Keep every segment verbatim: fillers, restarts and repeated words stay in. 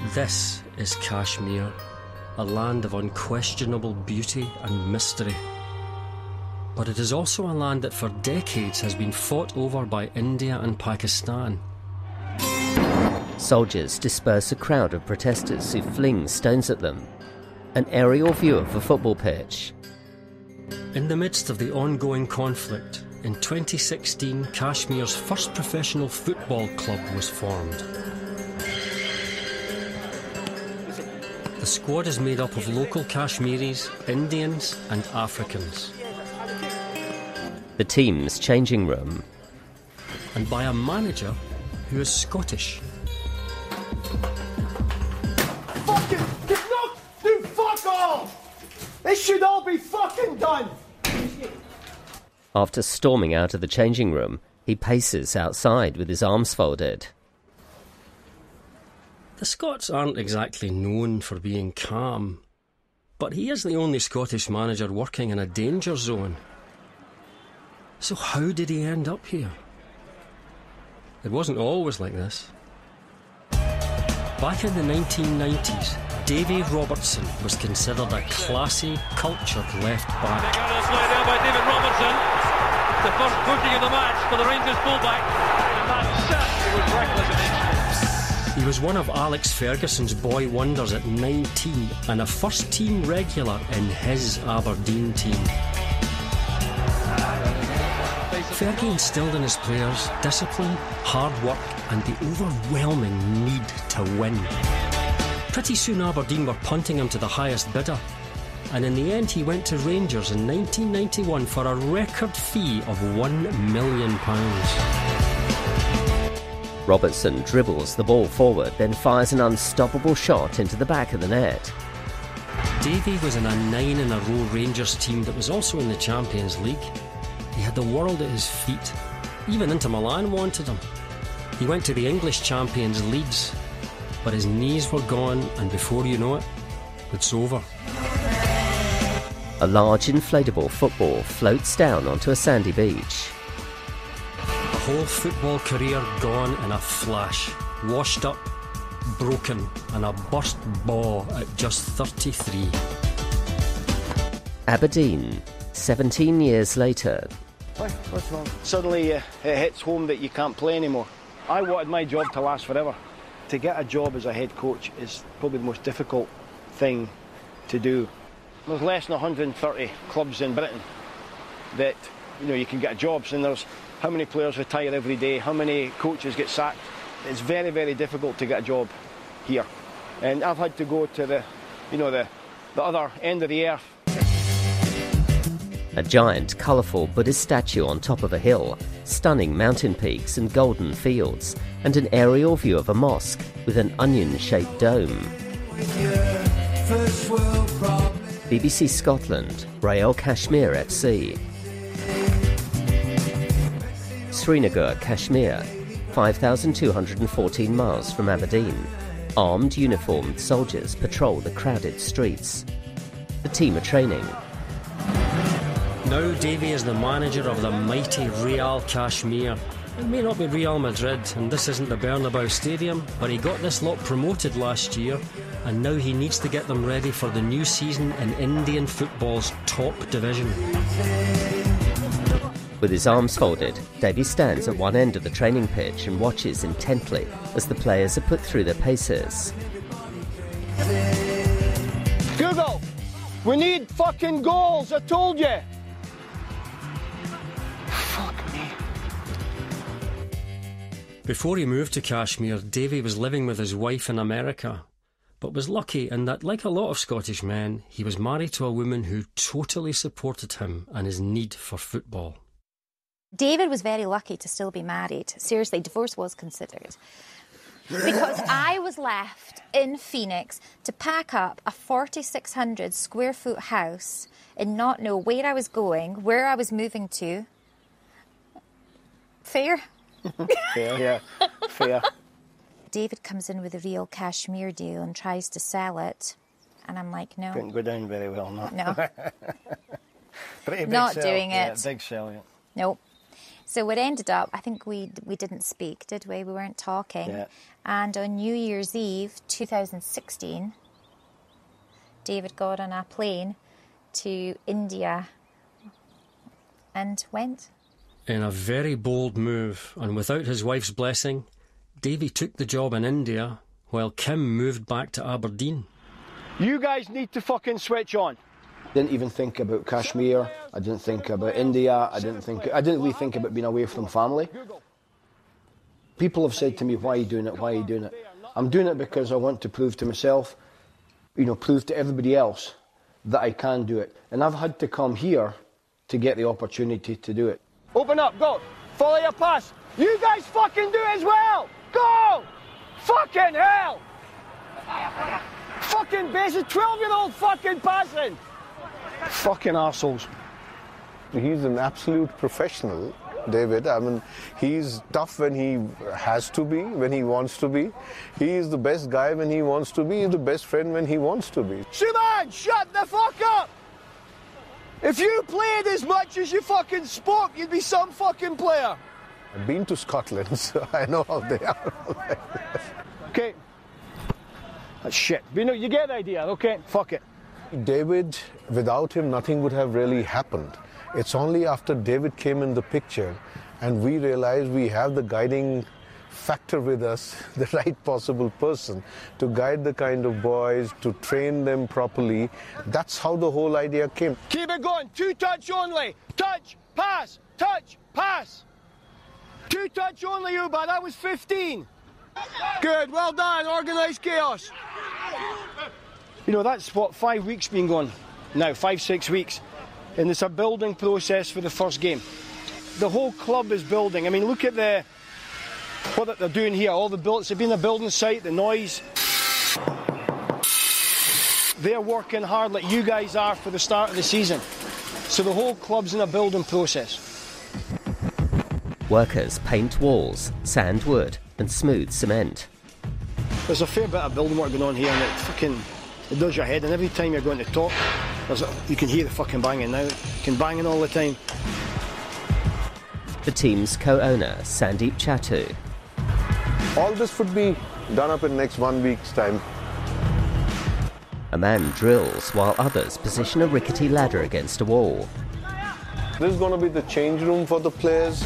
This is Kashmir, a land of unquestionable beauty and mystery. But it is also a land that for decades has been fought over by India and Pakistan. Soldiers disperse a crowd of protesters who fling stones at them. An aerial view of a football pitch. In the midst of the ongoing conflict, in twenty sixteen, Kashmir's first professional football club was formed. The squad is made up of local Kashmiris, Indians and Africans. The team's changing room. And by a manager who is Scottish. Fucking, no, do fuck all! This should all be fucking done! After storming out of the changing room, he paces outside with his arms folded. The Scots aren't exactly known for being calm, but he is the only Scottish manager working in a danger zone. So how did he end up here? It wasn't always like this. Back in the nineteen nineties, Davy Robertson was considered a classy, cultured left back. They got this laid down by David Robertson. The first booking of the match for the Rangers fullback. And that certainly was reckless in it. He was one of Alex Ferguson's boy wonders at nineteen and a first-team regular in his Aberdeen team. Fergie instilled in his players discipline, hard work and the overwhelming need to win. Pretty soon Aberdeen were punting him to the highest bidder, and in the end he went to Rangers in nineteen ninety-one for a record fee of one million pounds. Robertson dribbles the ball forward, then fires an unstoppable shot into the back of the net. Davy was in a nine-in-a-row Rangers team that was also in the Champions League. He had the world at his feet. Even Inter Milan wanted him. He went to the English champions Leeds, but his knees were gone, and before you know it, it's over. A large inflatable football floats down onto a sandy beach. A whole football career gone in a flash, washed up, broken, and a burst ball at just thirty-three. Aberdeen, seventeen years later. Why? What's wrong? Suddenly uh, it hits home that you can't play anymore. I wanted my job to last forever. To get a job as a head coach is probably the most difficult thing to do. There's less than one hundred thirty clubs in Britain that, you know, you can get jobs, and there's how many players retire every day, how many coaches get sacked. It's very, very difficult to get a job here. And I've had to go to the, you know, the, the other end of the earth. A giant, colourful Buddhist statue on top of a hill, stunning mountain peaks and golden fields, and an aerial view of a mosque with an onion-shaped dome. B B C Scotland, Royal Kashmir F C. Srinagar, Kashmir, five thousand two hundred fourteen miles from Aberdeen. Armed, uniformed soldiers patrol the crowded streets. The team are training. Now Davy is the manager of the mighty Real Kashmir. It may not be Real Madrid, and this isn't the Bernabeu Stadium, but he got this lot promoted last year, and now he needs to get them ready for the new season in Indian football's top division. With his arms folded, Davy stands at one end of the training pitch and watches intently as the players are put through their paces. Google, we need fucking goals, I told you! Fuck me. Before he moved to Kashmir, Davy was living with his wife in America, but was lucky in that, like a lot of Scottish men, he was married to a woman who totally supported him and his need for football. David was very lucky to still be married. Seriously, divorce was considered. Because I was left in Phoenix to pack up a forty-six hundred square foot house and not know where I was going, where I was moving to. Fair? Fair, yeah, fair. David comes in with a Real Kashmir deal and tries to sell it. And I'm like, no. Couldn't go down very well, no. No. Pretty big Not sell. doing Yeah, it. big sell, yeah. Nope. So it ended up, I think we we didn't speak, did we? We weren't talking. Yeah. And on New Year's Eve, two thousand sixteen, David got on a plane to India and went. In a very bold move, and without his wife's blessing, Davy took the job in India while Kim moved back to Aberdeen. You guys need to fucking switch on. Didn't even think about Kashmir. I didn't think about India. I didn't think. I didn't really think about being away from family. People have said to me, "Why are you doing it? Why are you doing it?" I'm doing it because I want to prove to myself, you know, prove to everybody else that I can do it. And I've had to come here to get the opportunity to do it. Open up, go. Follow your pass. You guys fucking do it as well. Go! Fucking hell! Fucking basic twelve-year-old fucking passing. Fucking arseholes. He's an absolute professional, David. I mean, he's tough when he has to be, when he wants to be. He is the best guy when he wants to be. He's the best friend when he wants to be. Shuman, shut the fuck up! If you played as much as you fucking spoke, you'd be some fucking player. I've been to Scotland, so I know how they are. Okay. That's shit. You know, you get the idea, okay? Fuck it. David, without him, nothing would have really happened. It's only after David came in the picture and we realized we have the guiding factor with us, the right possible person to guide the kind of boys, to train them properly. That's how the whole idea came. Keep it going. Two touch only. Touch, pass, touch, pass. Two touch only, Uba. That was fifteen. Good, well done. Organised chaos. You know, that's what, five weeks been going now, five, six weeks. And it's a building process for the first game. The whole club is building. I mean, look at the what they're doing here. All the builds, it's been a building site, the noise. They're working hard like you guys are for the start of the season. So the whole club's in a building process. Workers paint walls, sand wood and smooth cement. There's a fair bit of building work going on here, and it fucking it does your head. And every time you're going to talk, there's a, you can hear the fucking banging now. You can banging all the time. The team's co-owner, Sandeep Chattu. All this would be done up in next one week's time. A man drills while others position a rickety ladder against a wall. This is going to be the change room for the players.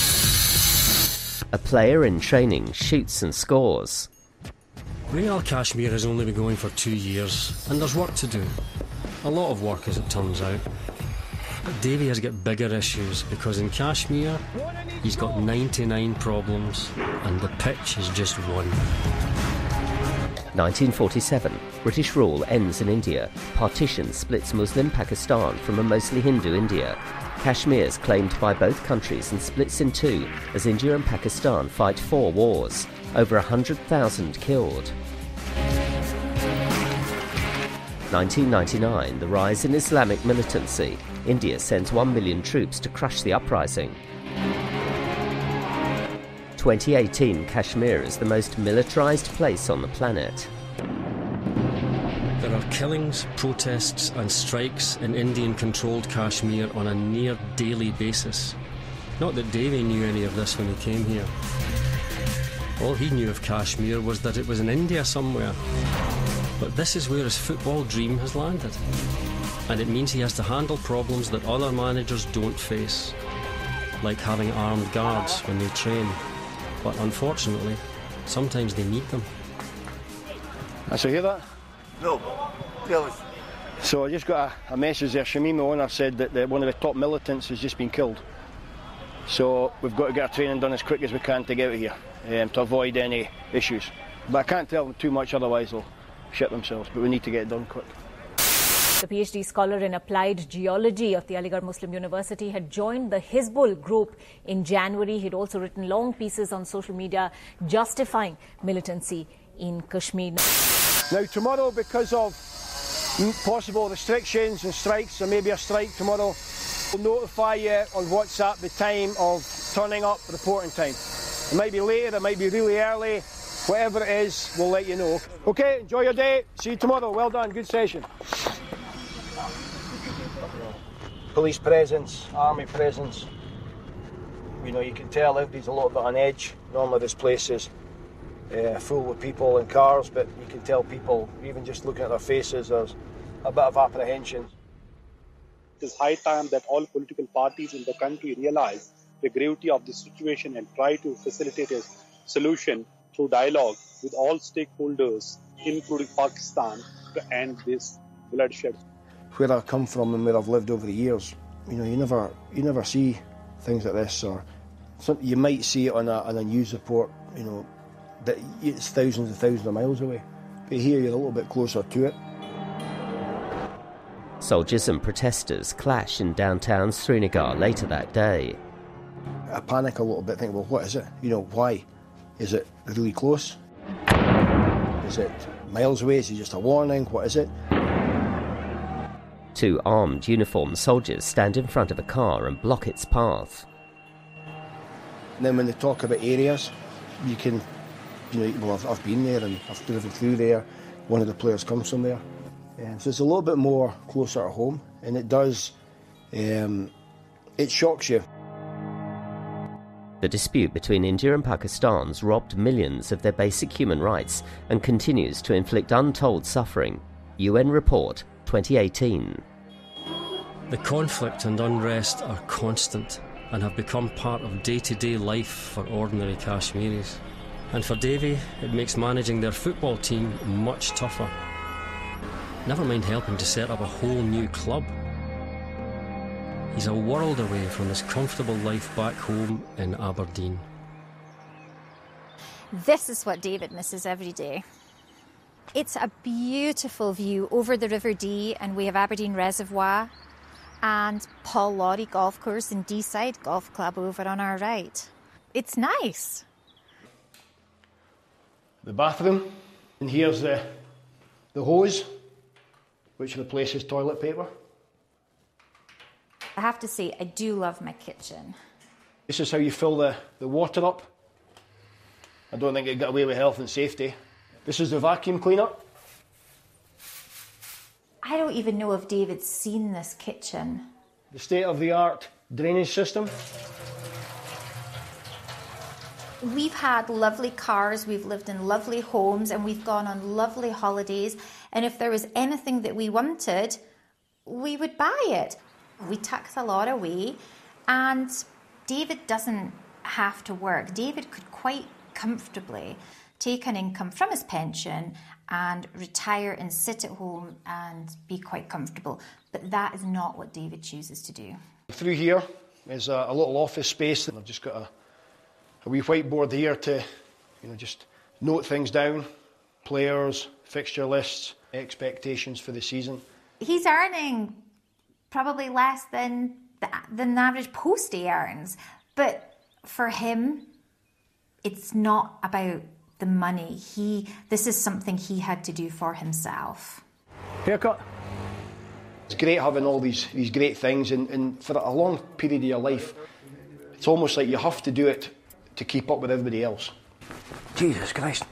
A player in training shoots and scores. Real Kashmir has only been going for two years, and there's work to do. A lot of work, as it turns out. But Davy has got bigger issues, because in Kashmir, he's got ninety-nine problems, and the pitch is just one. nineteen forty-seven, British rule ends in India. Partition splits Muslim Pakistan from a mostly Hindu India. Kashmir is claimed by both countries and splits in two as India and Pakistan fight four wars. Over one hundred thousand killed. nineteen ninety-nine, the rise in Islamic militancy. India sends one million troops to crush the uprising. twenty eighteen, Kashmir is the most militarised place on the planet. There are killings, protests and strikes in Indian-controlled Kashmir on a near daily basis. Not that Davy knew any of this when he came here. All he knew of Kashmir was that it was in India somewhere. But this is where his football dream has landed. And it means he has to handle problems that other managers don't face. Like having armed guards when they train. But unfortunately, sometimes they need them. So hear that? No. Tell us. So I just got a, a message there. Shamim, the owner, said that the, one of the top militants has just been killed. So we've got to get our training done as quick as we can to get out of here, um, to avoid any issues. But I can't tell them too much, otherwise they'll shit themselves. But we need to get it done quick. The PhD scholar in applied geology of the Aligarh Muslim University had joined the Hizbul group in January. He'd also written long pieces on social media justifying militancy in Kashmir. Now tomorrow, because of possible restrictions and strikes, there may be a strike tomorrow, we'll notify you on WhatsApp the time of turning up, reporting time. It might be later, it might be really early, whatever it is, we'll let you know. Okay, enjoy your day, see you tomorrow, well done, good session. Police presence, army presence. You know, you can tell everybody's a little bit on edge. Normally this place is uh, full with people and cars, but you can tell people, even just looking at their faces, there's a bit of apprehension. It is high time that all political parties in the country realize the gravity of the situation and try to facilitate a solution through dialogue with all stakeholders, including Pakistan, to end this bloodshed. Where I come from and where I've lived over the years, you know, you never, you never see things like this, or some, you might see it on a, on a news report, you know, that it's thousands and thousands of miles away. But here you're a little bit closer to it. Soldiers and protesters clash in downtown Srinagar later that day. I panic a little bit, think, well, what is it? You know, why? Is it really close? Is it miles away? Is it just a warning? What is it? Two armed uniformed soldiers stand in front of a car and block its path. And then when they talk about areas, you can, you know, well, I've, I've been there and I've driven through there. One of the players comes from there. Um, so it's a little bit more closer to home, and it does, um, it shocks you. The dispute between India and Pakistan's robbed millions of their basic human rights and continues to inflict untold suffering. U N report twenty eighteen. The conflict and unrest are constant and have become part of day-to-day life for ordinary Kashmiris. And for Davy, it makes managing their football team much tougher. Never mind helping to set up a whole new club. He's a world away from his comfortable life back home in Aberdeen. This is what David misses every day. It's a beautiful view over the River Dee, and we have Aberdeen Reservoir and Paul Laurie Golf Course and Deeside Golf Club over on our right. It's nice. The bathroom, and here's the, the hose, which replaces toilet paper. I have to say, I do love my kitchen. This is how you fill the, the water up. I don't think it got away with health and safety. This is the vacuum cleaner. I don't even know if David's seen this kitchen. The state-of-the-art drainage system. We've had lovely cars, we've lived in lovely homes, and we've gone on lovely holidays. And if there was anything that we wanted, we would buy it. We tucked a lot away, and David doesn't have to work. David could quite comfortably take an income from his pension and retire and sit at home and be quite comfortable. But that is not what David chooses to do. Through here is a, a little office space, and I've just got a, a wee whiteboard here to, you know, just note things down, players, fixture lists, expectations for the season. He's earning probably less than the, than the average postie earns, but for him, it's not about the money. He, this is something he had to do for himself. Haircut. It's great having all these, these great things, and, and for a long period of your life, it's almost like you have to do it to keep up with everybody else. Jesus Christ.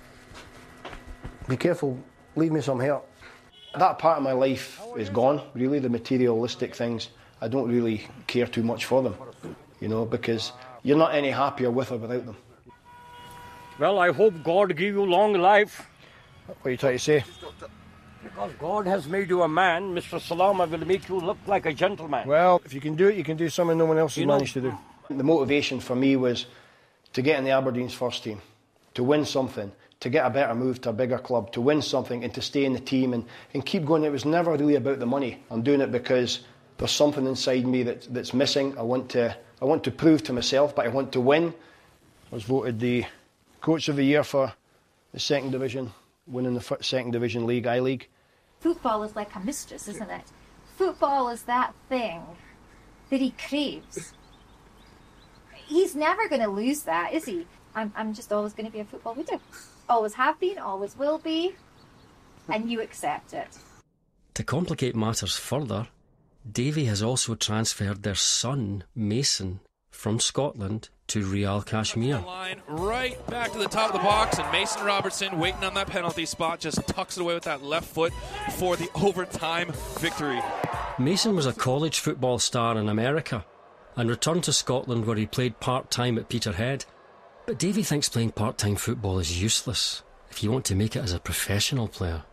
Be careful, leave me some hair. That part of my life is gone, really, the materialistic things. I don't really care too much for them, you know, because you're not any happier with or without them. Well, I hope God give you long life. What are you trying to say? Because God has made you a man, Mister Salama will make you look like a gentleman. Well, if you can do it, you can do something no one else has managed to do. The motivation for me was to get in the Aberdeen's first team, to win something, to get a better move to a bigger club, to win something and to stay in the team and, and keep going. It was never really about the money. I'm doing it because there's something inside me that, that's missing. I want to I want to prove to myself, but I want to win. I was voted the Coach of the Year for the second division, winning the second division league, I-League. Football is like a mistress, isn't it? Football is that thing that he craves. He's never going to lose that, is he? I'm, I'm just always going to be a football widow. Always have been, always will be, and you accept it. To complicate matters further, Davy has also transferred their son, Mason, from Scotland to Real Kashmir. Line right back to the top of the box, and Mason Robertson, waiting on that penalty spot, just tucks it away with that left foot for the overtime victory. Mason was a college football star in America, and returned to Scotland where he played part-time at Peterhead. But Davy thinks playing part-time football is useless if you want to make it as a professional player.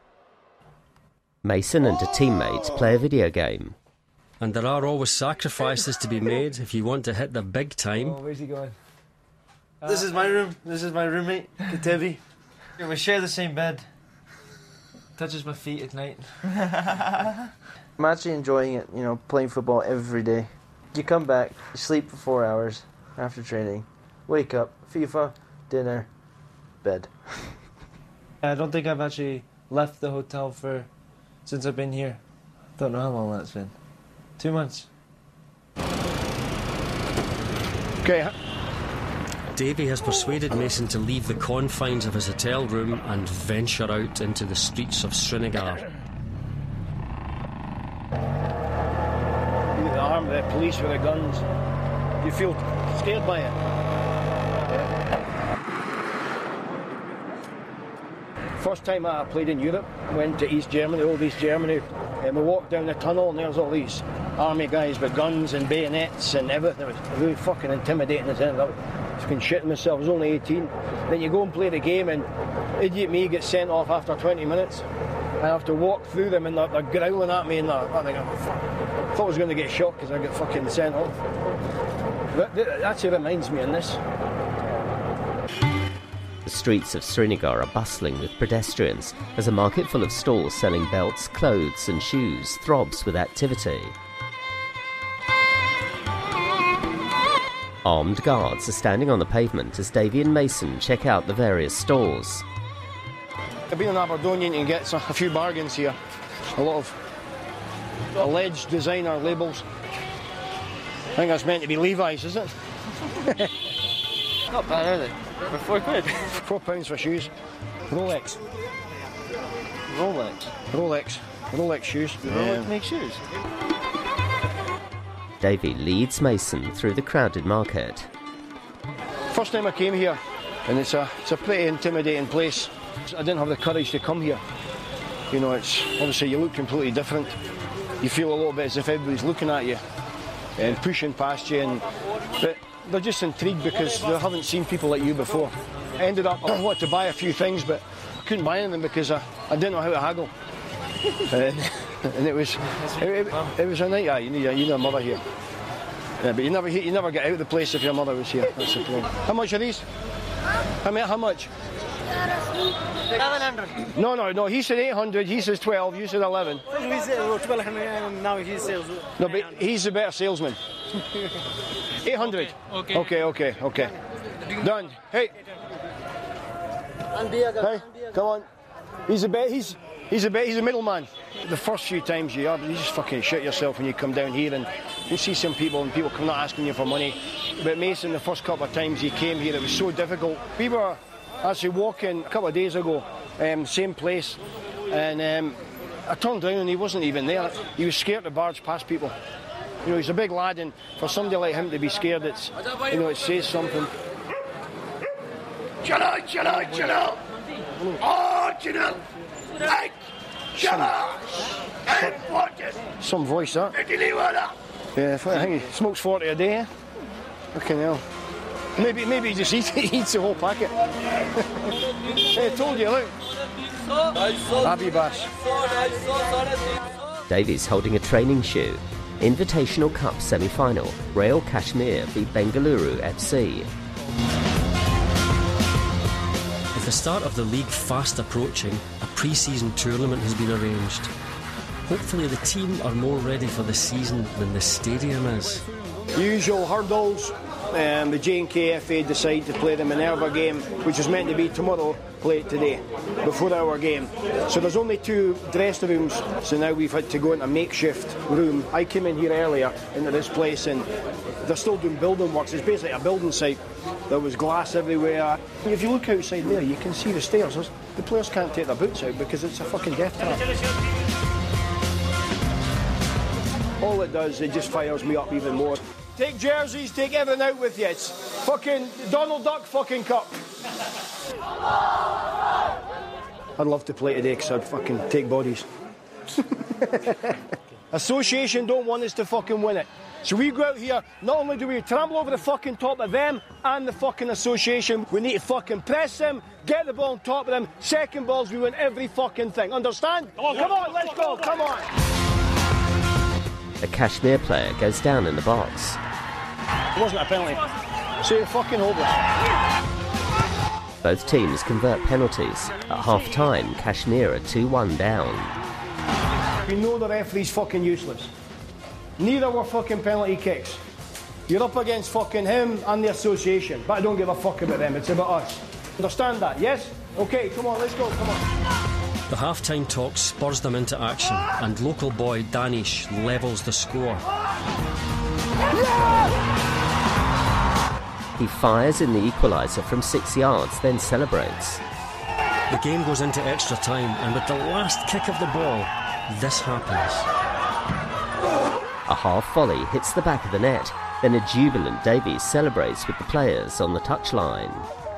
Mason and a teammate play a video game. And there are always sacrifices to be made if you want to hit the big time. Oh, where's he going? Uh, this is my room. This is my roommate, Katevi. We share the same bed. Touches my feet at night. I'm actually enjoying it, you know, playing football every day. You come back, you sleep for four hours after training, wake up, FIFA, dinner, bed. I don't think I've actually left the hotel for since I've been here. Don't know how long that's been. Two months. Okay. Davy has persuaded Mason to leave the confines of his hotel room and venture out into the streets of Srinagar. The arm, the police with the guns. You feel scared by it? Yeah. First time I played in Europe, went to East Germany, old East Germany, and we walked down the tunnel and there's all these army guys with guns and bayonets and everything. It was really fucking intimidating as anything. I was fucking shitting myself. I was only eighteen. Then you go and play the game and idiot me gets sent off after twenty minutes. I have to walk through them and they're, they're growling at me and they're, I think, I thought I was going to get shot because I got fucking sent off. But that actually reminds me of this. The streets of Srinagar are bustling with pedestrians as a market full of stalls selling belts, clothes and shoes throbs with activity. Armed guards are standing on the pavement as Davy and Mason check out the various stores. I've been in Aberdeen and get a few bargains here. A lot of alleged designer labels. I think that's meant to be Levi's, is it? Not bad, are they? For four quid? Four pounds for shoes. Rolex. Rolex? Rolex. Rolex shoes. Rolex yeah. make shoes? Davy leads Mason through the crowded market. First time I came here, and it's a, it's a pretty intimidating place. I didn't have the courage to come here. You know, it's obviously you look completely different. You feel a little bit as if everybody's looking at you and pushing past you. And, but they're just intrigued because they haven't seen people like you before. I ended up, I wanted to buy a few things, but I couldn't buy anything because I, I didn't know how to haggle. and, and it was it, it, it was a night. Yeah, you need a, you need a mother here. Yeah, but you never you never get out of the place if your mother was here. That's the problem. How much are these? How many? How much? Seven hundred. No, no, no. He said eight hundred. He says twelve. You said eleven. Now he sells. No, but he's the better salesman. Eight hundred. Okay. Okay. Okay. Okay. Done. Hey. Hey. Come on. He's a bet. He's. He's a bit, he's a middleman. The first few times you are, you just fucking shit yourself when you come down here and you see some people and people come not asking you for money. But Mason, the first couple of times he came here, it was so difficult. We were actually walking a couple of days ago, um, same place, and um, I turned around and he wasn't even there. He was scared to barge past people. You know, he's a big lad, and for somebody like him to be scared, it's, you know, it says something. Chalo, chalo, chalo. Oh, chalo. Some, some voice that. Yeah, I think he smokes forty a day. Fucking hell. Maybe, maybe he just eats, eats the whole packet. Hey, I told you, look. Abby Bash. Davies holding a training shoe. Invitational Cup semi-final. Royal Kashmir beat Bengaluru F C. With the start of the league fast approaching, a pre-season tournament has been arranged. Hopefully the team are more ready for the season than the stadium is. Usual hurdles. Um, the J and K F A decide to play the Minerva game, which is meant to be tomorrow, play it today, before our game. So there's only two dressing rooms, so now we've had to go into a makeshift room. I came in here earlier into this place and they're still doing building works. It's basically a building site. There was glass everywhere. If you look outside there, you can see the stairs. The players can't take their boots out because it's a fucking death trap. All it does, it just fires me up even more. Take jerseys, take everything out with you. It's fucking Donald Duck fucking Cup. I'd love to play today because I'd fucking take bodies. Association don't want us to fucking win it. So we go out here, not only do we trample over the fucking top of them and the fucking association, we need to fucking press them, get the ball on top of them, second balls, we win every fucking thing. Understand? Come on, come on, let's go, come on. A Kashmir player goes down in the box. It wasn't a penalty. So you're fucking hopeless. Both teams convert penalties. At half-time, Kashmir are two one down. We know the referee's fucking useless. Neither were fucking penalty kicks. You're up against fucking him and the association, but I don't give a fuck about them, it's about us. Understand that, yes? Okay, come on, let's go, come on. The half-time talk spurs them into action, and local boy Danish levels the score. He fires in the equaliser from six yards, then celebrates. The game goes into extra time, and with the last kick of the ball, this happens. A half volley hits the back of the net, then a jubilant Davies celebrates with the players on the touchline.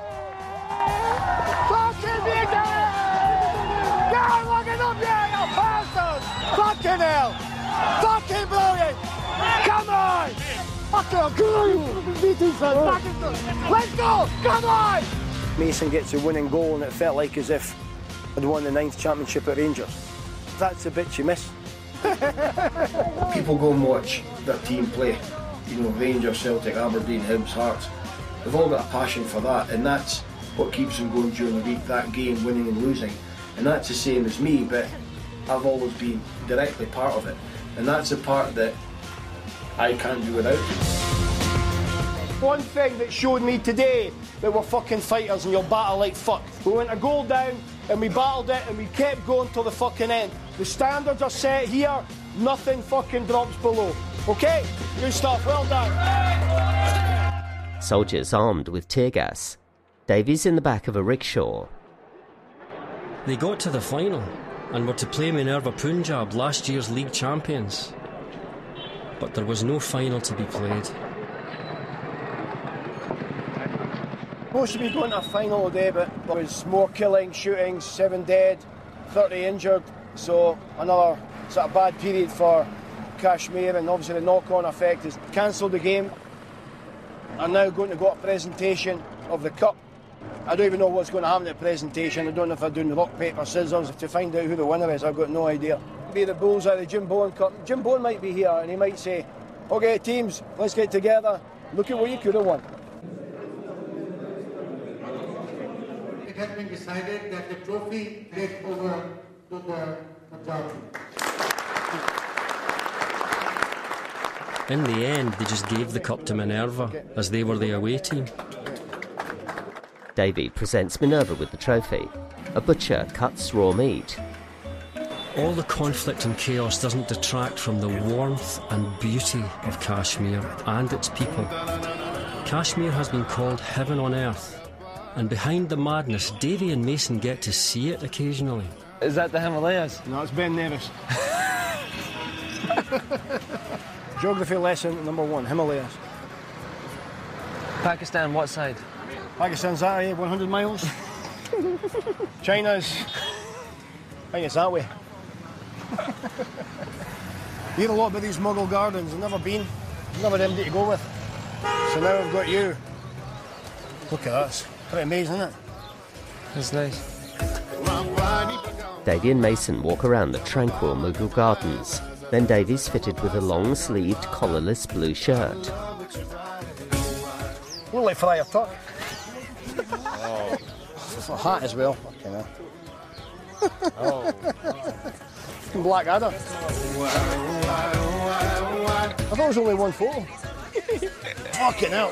Fucking hell! Fucking brilliant! Come on! Fucking good! Let's go! Come on! Mason gets a winning goal and it felt like as if I'd won the ninth championship at Rangers. That's the bit you miss. People go and watch their team play. You know, Rangers, Celtic, Aberdeen, Hibs, Hearts. They've all got a passion for that, and that's what keeps them going during the week, that game, winning and losing. And that's the same as me, but I've always been directly part of it. And that's the part that I can't do without. One thing that showed me today that we're fucking fighters and you'll battle like fuck. We went a goal down and we battled it and we kept going till the fucking end. The standards are set here, nothing fucking drops below. Okay? Good stuff, well done. Soldiers armed with tear gas. Davies in the back of a rickshaw. They got to the final and were to play Minerva Punjab, last year's league champions. But there was no final to be played. Supposed to be going to a final today, but there was more killing, shootings, seven dead, thirty injured. So another sort of bad period for Kashmir, and obviously the knock-on effect is cancelled the game. I'm now going to go to a presentation of the cup. I don't even know what's going to happen at the presentation. I don't know if I'm doing rock, paper, scissors to find out who the winner is. I've got no idea. Be the Bullseye, the Jim Bowen Cup. Jim Bowen might be here and he might say, okay teams, let's get together. Look at what you could have won. It has been decided that the trophy takes over to the majority. In the end, they just gave the cup to Minerva, as they were the away team. Davy presents Minerva with the trophy. A butcher cuts raw meat. All the conflict and chaos doesn't detract from the warmth and beauty of Kashmir and its people. Kashmir has been called heaven on earth, and behind the madness, Davy and Mason get to see it occasionally. Is that the Himalayas? No, it's Ben Nevis. Geography lesson number one, Himalayas. Pakistan, what side? Pakistan's that way, one hundred miles. China's, I think it's that way. You hear a lot about these Mughal gardens, I've never been, never anybody to go with. So now I've got you. Look at that, it's pretty amazing, isn't it? That's nice. Davy and Mason walk around the tranquil Mughal gardens. Then Davy's fitted with a long-sleeved, collarless blue shirt. Look like Friar Tuck. Oh. It's a hat as well. Fucking hell. Oh. Blackadder. I thought it was only one photo. Fucking hell.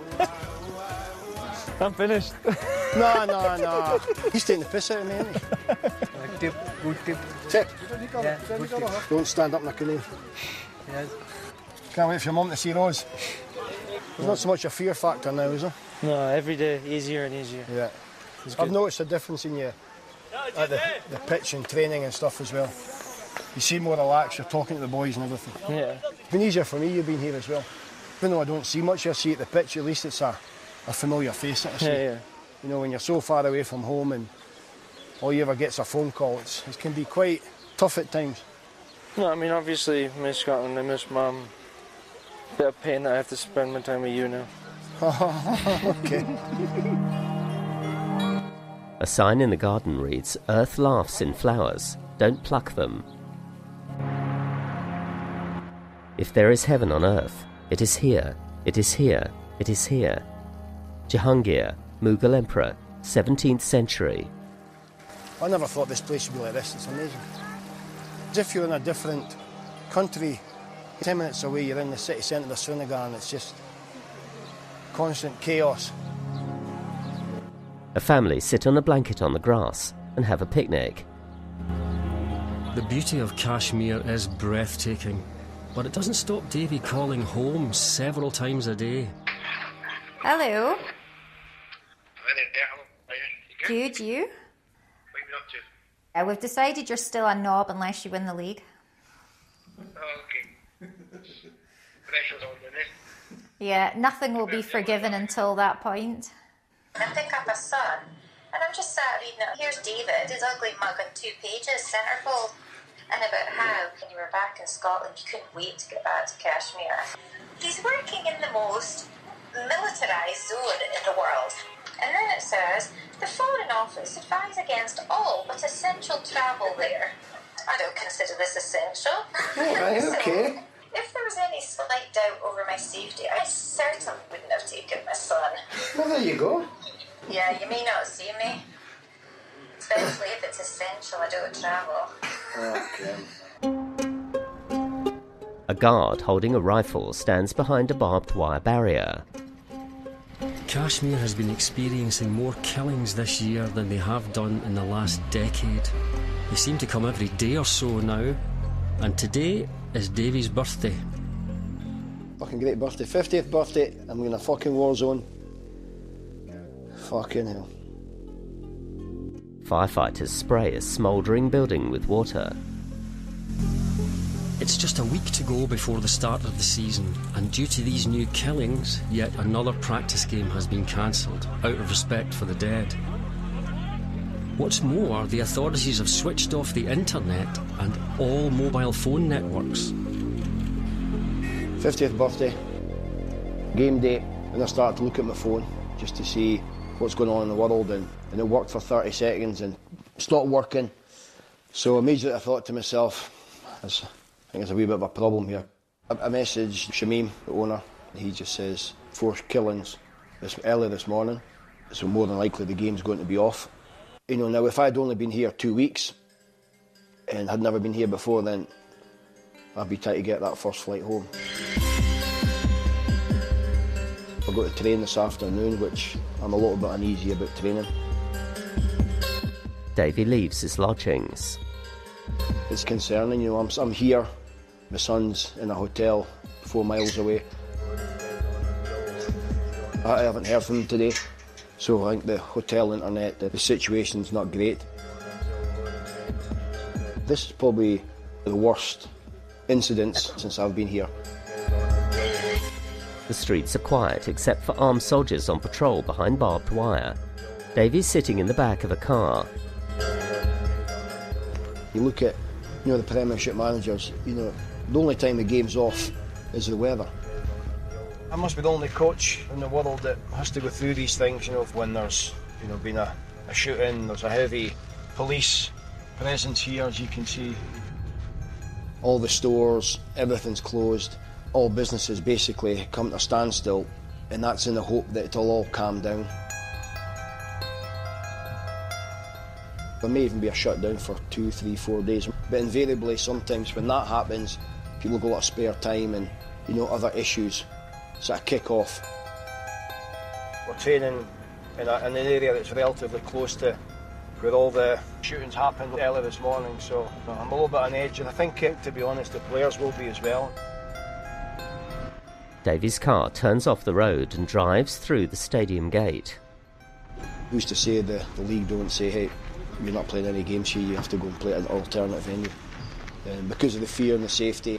I'm finished. No, no, no. He's taking the piss out of me, isn't he? Tip, good tip. Tip? Yeah, good tip. Don't stand up in a canoe. Yes. Can't wait for your mum to see Rose. There's not so much a fear factor now, is there? No, every day easier and easier. Yeah. I've noticed a difference in you at the, the pitch and training and stuff as well. You seem more relaxed, you're talking to the boys and everything. Yeah. It's been easier for me, you've been here as well. Even though I don't see much, I see at the pitch, at least it's a, a familiar face that I see. Yeah, yeah. You know, when you're so far away from home and all you ever get's a phone call, it's, it can be quite tough at times. No, I mean, obviously, I miss Scotland, I miss Mum. Bit of pain that I have to spend my time with you now. Okay. A sign in the garden reads, "Earth laughs in flowers, don't pluck them." If there is heaven on earth, it is here, it is here, it is here. Jahangir, Mughal Emperor, seventeenth century. I never thought this place would be like this. It's amazing. As if you're in a different country. Ten minutes away, you're in the city centre of Srinagar, and it's just constant chaos. A family sit on a blanket on the grass and have a picnic. The beauty of Kashmir is breathtaking, but it doesn't stop Davy calling home several times a day. Hello. Hi there, hello. Are you, you good? Good, you? What are you up to? Uh, we've decided you're still a knob unless you win the league. Oh, okay. Pressure's on, isn't it? Yeah, nothing will be forgiven until that point. I pick up a son, and I'm just sat reading it. Here's David, his ugly mug on two pages, centrefold, and about how, when you were back in Scotland, you couldn't wait to get back to Kashmir. He's working in the most militarised zone in the world. And then it says, the Foreign Office advise against all but essential travel there. I don't consider this essential. All right, So, okay. if there was any slight doubt over my safety, I certainly wouldn't have taken my son. Well, there you go. Yeah, you may not see me. Especially if it's essential I don't travel. Okay. A guard holding a rifle stands behind a barbed wire barrier. Kashmir has been experiencing more killings this year than they have done in the last decade. They seem to come every day or so now, and today is Davy's birthday. Fucking great birthday. fiftieth birthday, I'm in a fucking war zone. Fucking hell. Firefighters spray a smouldering building with water. It's just a week to go before the start of the season, and due to these new killings, yet another practice game has been cancelled, out of respect for the dead. What's more, the authorities have switched off the internet and all mobile phone networks. fiftieth birthday, game day, and I started to look at my phone just to see what's going on in the world, and, and it worked for thirty seconds and stopped working. So immediately I thought to myself, as I think there's a wee bit of a problem here. I, I messaged Shamim, the owner, and he just says, four killings this, early this morning, so more than likely the game's going to be off. You know, now if I'd only been here two weeks and had never been here before, then I'd be trying to get that first flight home. I've got to train this afternoon, which I'm a little bit uneasy about training. Davy leaves his lodgings. It's concerning, you know, I'm, I'm here, my son's in a hotel four miles away. I haven't heard from him today, so I think the hotel internet, the, the situation's not great. This is probably the worst incidents since I've been here. The streets are quiet except for armed soldiers on patrol behind barbed wire. Davy's sitting in the back of a car. You look at, you know, the Premiership managers, you know, the only time the game's off is the weather. I must be the only coach in the world that has to go through these things, you know, when there's, you know, been a, a shooting, there's a heavy police presence here, as you can see. All the stores, everything's closed. All businesses basically come to a standstill, and that's in the hope that it'll all calm down. There may even be a shutdown for two, three, four days. But invariably, sometimes when that happens, people go a lot of spare time and, you know, other issues sort of kick off. We're training in, a, in an area that's relatively close to where all the shootings happened early this morning, so I'm a little bit on edge, and I think, to be honest, the players will be as well. Davy's car turns off the road and drives through the stadium gate. Who's to say the, the league don't say, hey, you're not playing any games here, you have to go and play at an alternate venue. Um, because of the fear and the safety.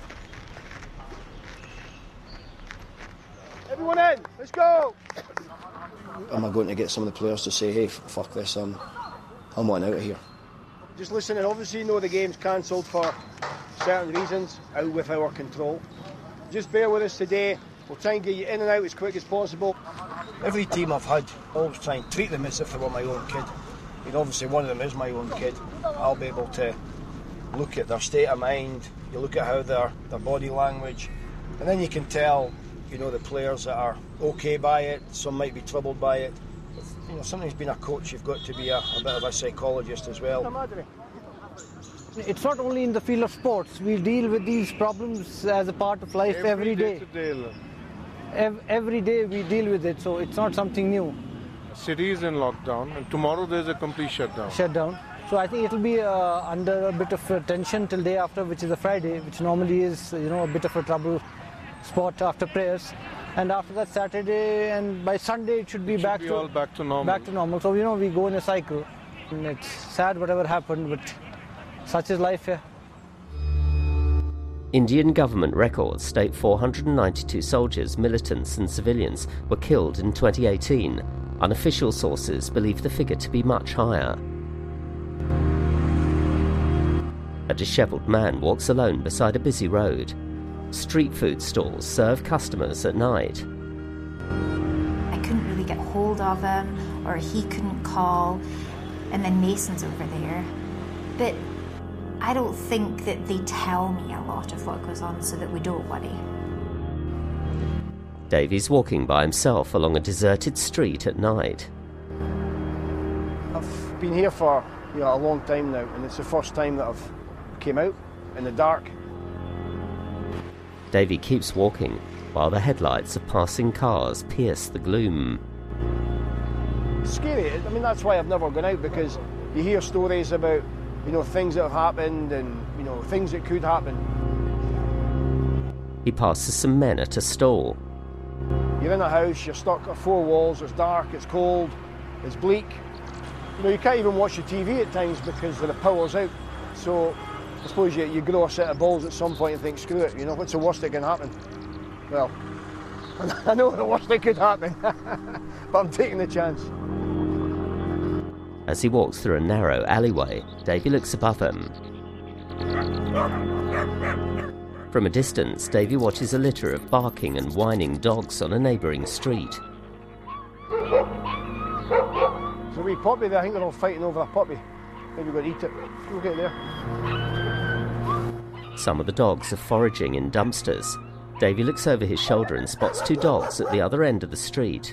Everyone in, let's go! Am I going to get some of the players to say, hey, fuck this, I'm, I'm wanting out of here? Just listen, and obviously you know the game's cancelled for certain reasons, out with our control. Just bear with us today. We'll try and get you in and out as quick as possible. Every team I've had, I always try and treat them as if they were my own kid. And obviously one of them is my own kid. I'll be able to look at their state of mind, you look at how their, their body language, and then you can tell, you know, the players that are okay by it, some might be troubled by it. You know, sometimes being a coach, you've got to be a, a bit of a psychologist as well. It's not only in the field of sports. We deal with these problems as a part of life every, every day. day. Every, every day we deal with it, so it's not something new. The city is in lockdown, and tomorrow there's a complete shutdown. Shutdown. So I think it'll be uh, under a bit of uh, tension till day after, which is a Friday, which normally is, you know, a bit of a trouble spot after prayers. And after that Saturday, and by Sunday it should be, it should back, be to, all back to normal. Back to normal. So, you know, we go in a cycle. And it's sad whatever happened, but such is life here. Indian government records state four hundred ninety-two soldiers, militants and civilians were killed in twenty eighteen. Unofficial sources believe the figure to be much higher. A dishevelled man walks alone beside a busy road. Street food stalls serve customers at night. I couldn't really get hold of him, or he couldn't call, and then Mason's over there. But I don't think that they tell me a lot of what goes on so that we don't worry. Davey's walking by himself along a deserted street at night. I've been here for, you know, a long time now, and it's the first time that I've came out in the dark. Davey keeps walking while the headlights of passing cars pierce the gloom. It's scary. I mean, that's why I've never gone out, because you hear stories about, you know, things that have happened and, you know, things that could happen. He passes some men at a stall. You're in a house, you're stuck at four walls, it's dark, it's cold, it's bleak. You know, you can't even watch your T V at times because the power's out. So I suppose you, you grow a set of balls at some point and think, screw it, you know, what's the worst that can happen? Well, I know the worst that could happen, but I'm taking the chance. As he walks through a narrow alleyway, Davey looks above him. From a distance, Davey watches a litter of barking and whining dogs on a neighbouring street. There's a wee puppy there, I think they're all fighting over a puppy. Maybe we're going to eat it. We'll get there. Some of the dogs are foraging in dumpsters. Davey looks over his shoulder and spots two dogs at the other end of the street.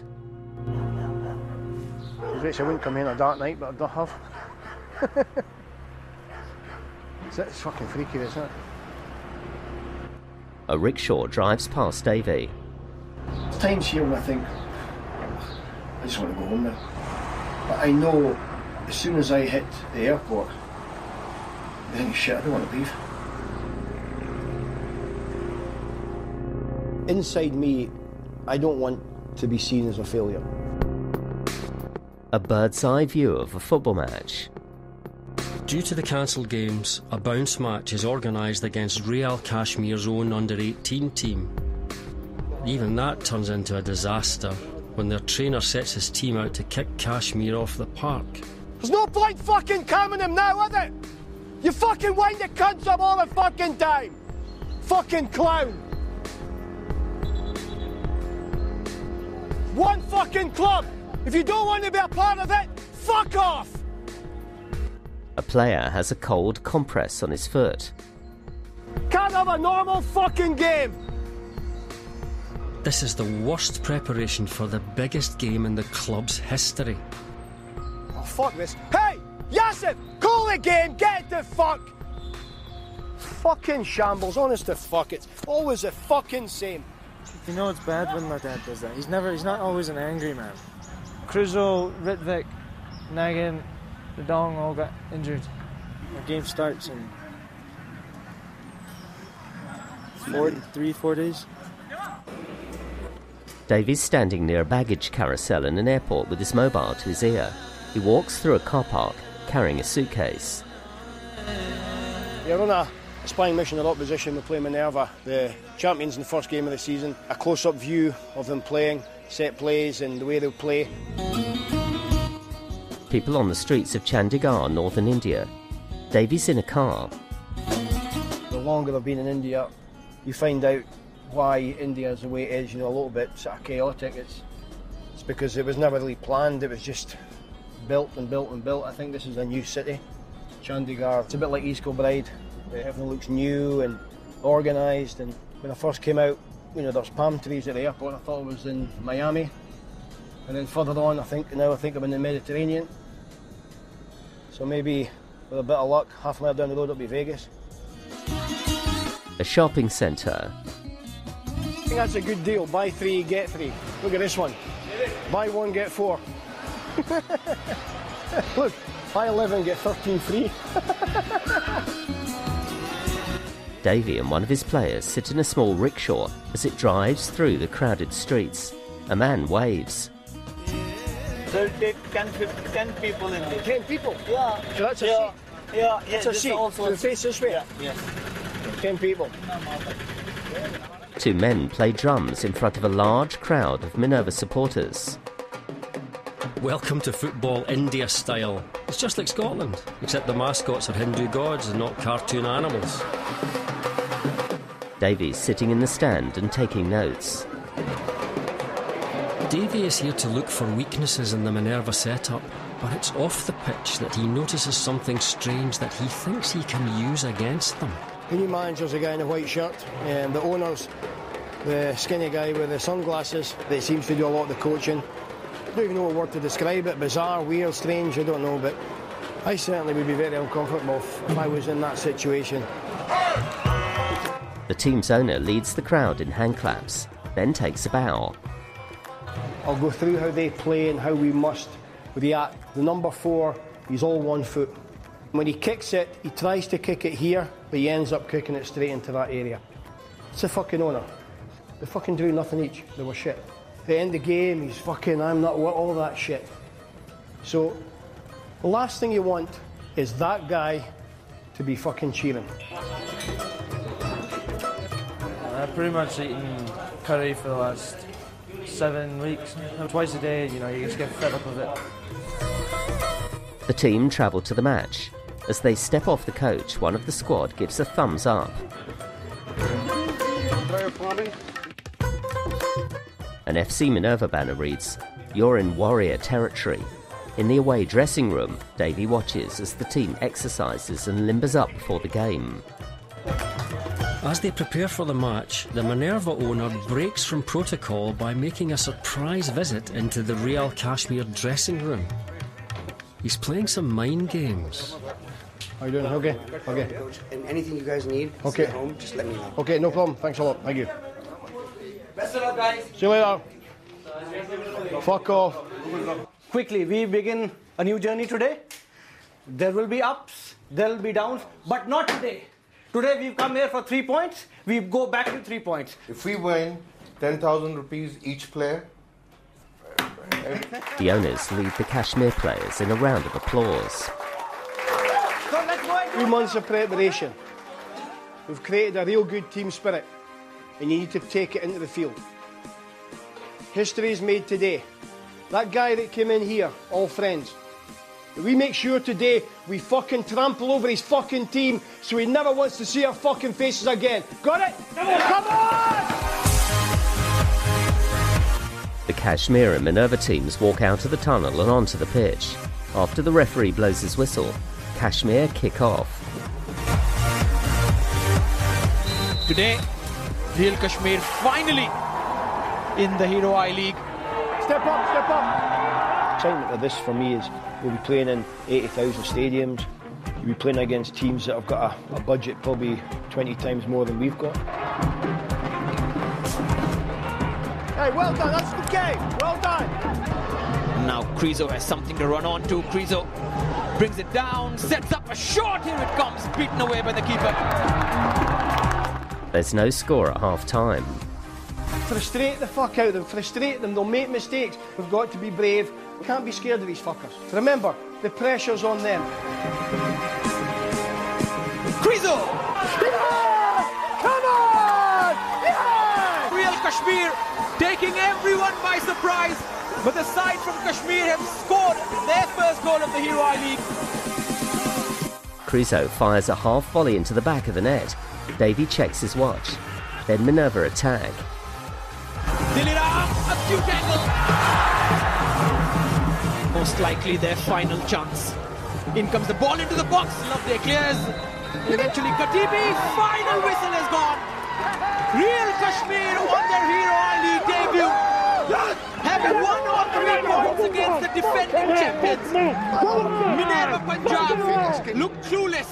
I wouldn't come in a dark night, but I don't have. It's fucking freaky, isn't it? A rickshaw drives past Davey. There's times here when I think, I just want to go home now. But I know as soon as I hit the airport, I think, shit, I don't want to leave. Inside me, I don't want to be seen as a failure. A bird's-eye view of a football match. Due to the cancelled games, a bounce match is organised against Real Kashmir's own under eighteen team. Even that turns into a disaster when their trainer sets his team out to kick Kashmir off the park. There's no point fucking calming him now, is there? You fucking wind the cunts up all the fucking time! Fucking clown! One fucking club! If you don't want to be a part of it, fuck off! A player has a cold compress on his foot. Can't have a normal fucking game! This is the worst preparation for the biggest game in the club's history. Oh, fuck this. Hey! Yasif! Call the game! Get it to fuck! Fucking shambles, honest to fuck, it's always the fucking same. You know it's bad when my dad does that. He's never, he's not always an angry man. Cruzo, Ritvik, Nagin, the Dong all got injured. Our game starts in four, three, four days. Davey's standing near a baggage carousel in an airport with his mobile to his ear. He walks through a car park carrying a suitcase. You're on a spying mission in opposition. We play Minerva, the champions in the first game of the season. A close-up view of them playing, set plays and the way they'll play. People on the streets of Chandigarh, northern India. Davy's in a car. The longer I've been in India, you find out why India is the way it is, you know, a little bit sort of chaotic. It's, it's because it was never really planned, it was just built and built and built. I think this is a new city, Chandigarh. It's a bit like East Kilbride. Everything looks new and organised, and when I first came out, you know, there's palm trees at the airport. I thought I was in Miami, and then further on, I think now I think I'm in the Mediterranean. So maybe with a bit of luck, half a mile down the road it'll be Vegas. A shopping centre. I think that's a good deal. Buy three, get three. Look at this one. Buy one, get four. Look, buy eleven, get thirteen free. Davy and one of his players sit in a small rickshaw as it drives through the crowded streets. A man waves. So take ten, ten people in there. ten people? Yeah. So that's a yeah. seat? Yeah, yeah. It's a seat. Also so the face this way? Yeah. Yes. ten people. Two men play drums in front of a large crowd of Minerva supporters. Welcome to football India style. It's just like Scotland, except the mascots are Hindu gods and not cartoon animals. Davy's sitting in the stand and taking notes. Davy is here to look for weaknesses in the Minerva setup, but it's off the pitch that he notices something strange that he thinks he can use against them. The new manager's a guy in a white shirt, and the owner's the skinny guy with the sunglasses that seems to do a lot of the coaching. I don't even know what word to describe it. Bizarre, weird, strange, I don't know, but I certainly would be very uncomfortable if I was in that situation. The team's owner leads the crowd in hand claps, then takes a bow. I'll go through how they play and how we must react. The number four, he's all one foot. When he kicks it, he tries to kick it here, but he ends up kicking it straight into that area. It's the fucking owner. They fucking do nothing each. They were shit. At the end of the game, he's fucking, I'm not, all that shit. So, the last thing you want is that guy to be fucking cheering. I've pretty much eaten curry for the last seven weeks. Twice a day, you know, you just get fed up with it. The team travel to the match. As they step off the coach, one of the squad gives a thumbs up. An F C Minerva banner reads, "You're in warrior territory." In the away dressing room, Davy watches as the team exercises and limbers up before the game. As they prepare for the match, the Minerva owner breaks from protocol by making a surprise visit into the Real Kashmir dressing room. He's playing some mind games. How you doing? Okay. Okay. Coach, and anything you guys need, okay. At home, just let me know. Okay, no problem. Thanks a lot. Thank you. Best of luck, guys. See you later. Fuck off. Quickly, we begin a new journey today. There will be ups, there will be downs, but not today. Today we've come here for three points. We go back to three points. If we win, ten thousand rupees each player. The owners lead the Kashmir players in a round of applause. So let's go. Three months of preparation. We've created a real good team spirit, and you need to take it into the field. History is made today. That guy that came in here, all friends. We make sure today we fucking trample over his fucking team so he never wants to see our fucking faces again. Got it? Come on! The Kashmir and Minerva teams walk out of the tunnel and onto the pitch. After the referee blows his whistle, Kashmir kick off. Today, Real Kashmir finally in the Hero I-League. Step up, step up! Excitement of this for me is we'll be playing in eighty thousand stadiums. We'll be playing against teams that have got a, a budget probably twenty times more than we've got. Hey, well done, that's a good game, well done! Now Krizo has something to run on to. Krizo brings it down, sets up a shot, here it comes, beaten away by the keeper. There's no score at half-time. Frustrate the fuck out of them, frustrate them, they'll make mistakes. We've got to be brave, we can't be scared of these fuckers. Remember, the pressure's on them. Krizo! Yeah! Come on! Yeah! Real Kashmir taking everyone by surprise, but the side from Kashmir have scored their first goal of the Hero I-League. Krizo fires a half volley into the back of the net. Davy checks his watch. Then Minerva attack. Dilira, acute angle. Most likely their final chance. In comes the ball into the box. Lovely clears. Eventually Khatibi. Final whistle is gone. Real Kashmir won their Hero League debut. Having won all three points against the defending champions. Minerva Punjab look clueless.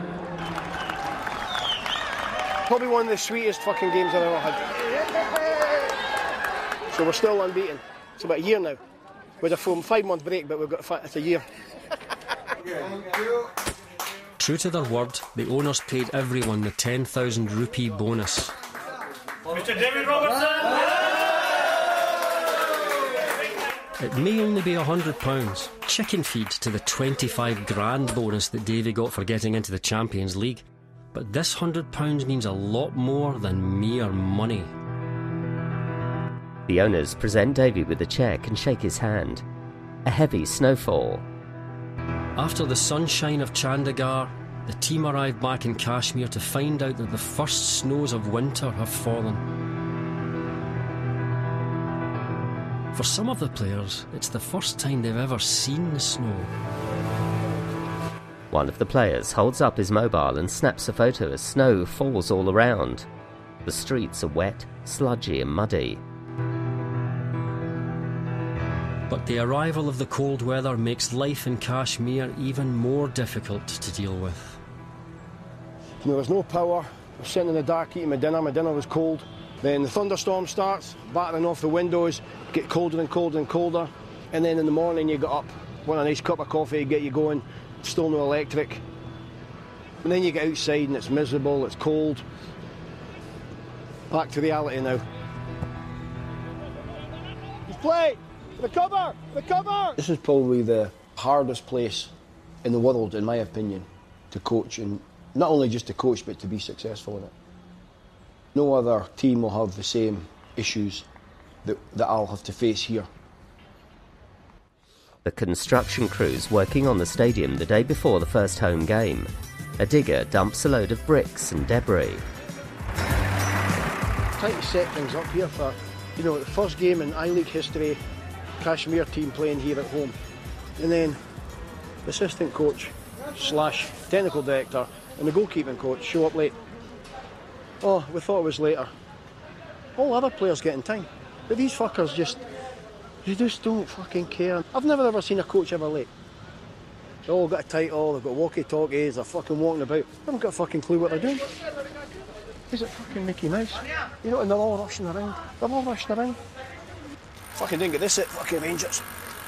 Probably one of the sweetest fucking games I've ever had. So we're still unbeaten. It's about a year now. With a full five-month break, but we've got a, it's a year. True to their word, the owners paid everyone the ten thousand rupee bonus. Mister David Robertson! It may only be a hundred pounds, chicken feed to the twenty-five grand bonus that Davy got for getting into the Champions League. But this hundred pounds means a lot more than mere money. The owners present Davy with a cheque and shake his hand. A heavy snowfall. After the sunshine of Chandigarh, the team arrived back in Kashmir to find out that the first snows of winter have fallen. For some of the players, it's the first time they've ever seen the snow. One of the players holds up his mobile and snaps a photo as snow falls all around. The streets are wet, sludgy and muddy. But the arrival of the cold weather makes life in Kashmir even more difficult to deal with. There was no power. I was sitting in the dark eating my dinner. My dinner was cold. Then the thunderstorm starts, battering off the windows, get colder and colder and colder. And then in the morning you get up, want a nice cup of coffee, get you going, still no electric. And then you get outside and it's miserable, it's cold. Back to reality now. Just play! The cover! The cover! This is probably the hardest place in the world, in my opinion, to coach, and not only just to coach, but to be successful in it. No other team will have the same issues that, that I'll have to face here. The construction crews working on the stadium the day before the first home game. A digger dumps a load of bricks and debris. Trying to set things up here for, you know, the first game in I-League history, Kashmir team playing here at home. And then the assistant coach slash technical director and the goalkeeping coach show up late. Oh, we thought it was later. All other players getting time. But these fuckers just, they just don't fucking care. I've never ever seen a coach ever late. They've all got a title, they've got walkie-talkies, they're fucking walking about. They haven't got a fucking clue what they're doing. Is it fucking Mickey Mouse? You know, and they're all rushing around. They're all rushing around. Fucking didn't get this it, fucking Rangers.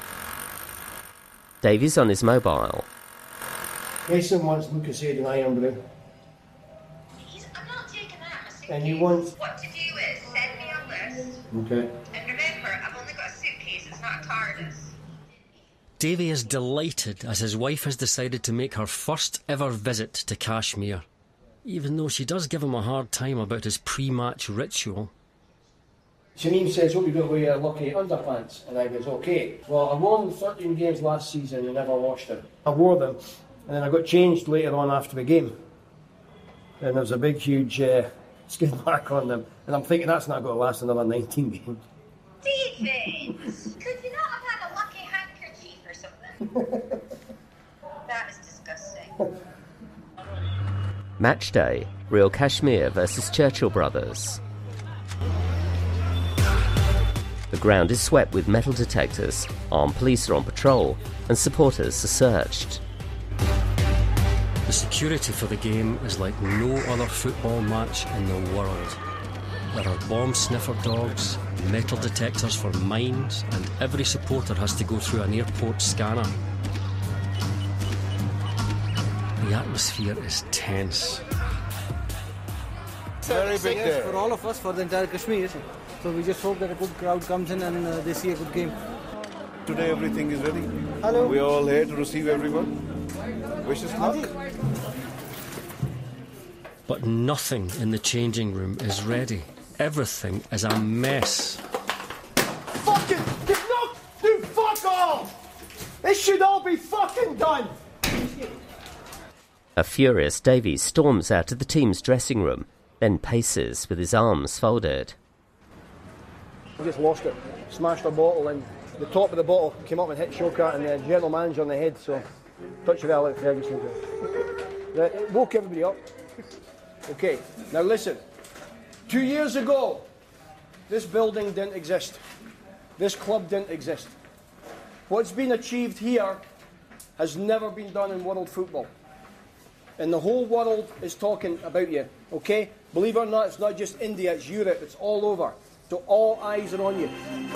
Davy's on his mobile. Mason wants Lucasade and Iron Brew. I'm not taking that. And you want... What to do is send me a list. Okay. And remember, I've only got a suitcase, it's not a TARDIS. Davy is delighted as his wife has decided to make her first ever visit to Kashmir, even though she does give him a hard time about his pre-match ritual. Shamim says, hope you got wear your lucky underpants. And I goes, okay. Well, I wore them thirteen games last season and never washed them. I wore them, and then I got changed later on after the game. And there was a big, huge uh, skid mark on them. And I'm thinking that's not going to last another nineteen games. David! Could you not have had a lucky handkerchief or something? That is disgusting. Match day, Real Kashmir versus Churchill Brothers. The ground is swept with metal detectors, armed police are on patrol, and supporters are searched. The security for the game is like no other football match in the world. There are bomb sniffer dogs, metal detectors for mines, and every supporter has to go through an airport scanner. The atmosphere is tense. Very big day for all of us, for the entire Kashmir. So we just hope that a good crowd comes in and uh, they see a good game. Today everything is ready. Hello. We are all here to receive everyone. Wish us luck. But nothing in the changing room is ready. Everything is a mess. Fucking, no, do fuck off! This should all be fucking done! A furious Davies storms out of the team's dressing room, then paces with his arms folded. I just lost it, smashed a bottle, and the top of the bottle came up and hit Showcart and the general manager on the head, so touch of Alex Ferguson. That woke everybody up. Okay, now listen. Two years ago, this building didn't exist. This club didn't exist. What's been achieved here has never been done in world football. And the whole world is talking about you, okay? Believe it or not, it's not just India, it's Europe, it's all over. So all eyes are on you.